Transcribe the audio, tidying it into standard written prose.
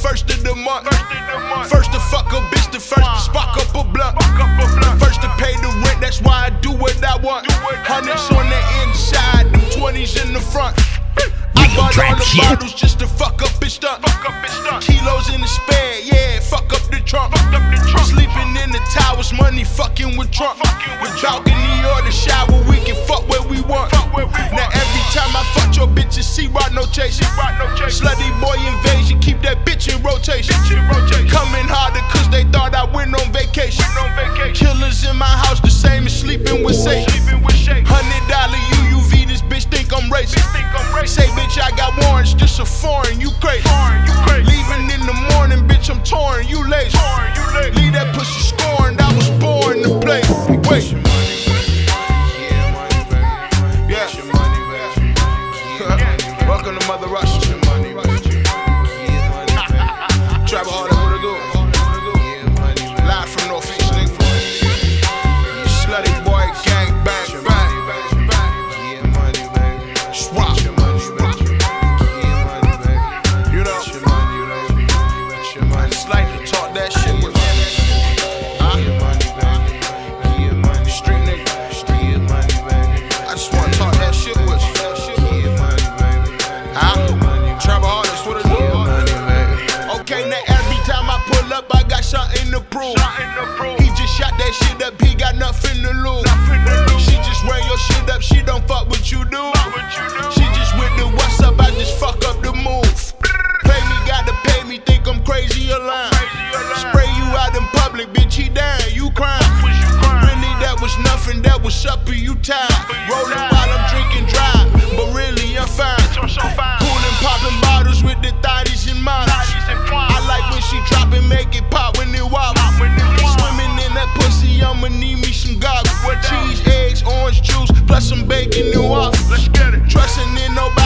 first of the month. First to fuck a bitch, the first to spark up a blunt. First to pay the rent, that's why I do what I want. Hundreds on the inside, them 20s in the front. I bought all the bottles just to fuck up bitch stunt. Kilos in the spare, yeah, fuck up the trunk. Sleeping in the towers, money fucking with Trump. The balcony or the shower, we can fuck where we want. Now every time I fuck your bitches, C-Rod no chasing. Slutty boy invasion, keep that bitch in rotation. Coming harder cause they thought I went on vacation. Killers in my house, the same as sleeping with Satan. $100 UUV, this bitch think I'm racing. Say bitch I got warrants, this a foreign, you crazy. Leaving in the morning, bitch I'm touring, you lazy. Leave that pussy scoring, I was born to play. Wait. Yeah. Welcome to Mother Russia. Travel hard, what it do? Live from Northeast, nigga. Slutty boy, gang bang, bang. Swap. You know, I just like to talk that shit with me. Street nigga. I just wanna talk that shit with you. Travel hard, that's what it do. Okay, now every time I pull up, I got something to prove. He just shot that shit up, he got nothing to lose. She just wear your shit up, she don't fuck what you do. She just with the what's up, I just fuck up the move. Play me, gotta pay me, think I'm crazy or lying. Spray you out in public, bitch, he down, you crying. Really, that was nothing, that was supper, you tired. Rolling while I'm drinking dry, but really I'm fine. Coolin', popping bottles with the thotties and models. I like when she drop and make it pop when it wobble. Swimming in that pussy, I'ma need me some goggles. Cheese, eggs, orange juice, plus some bacon and waffles. Trusting in nobody.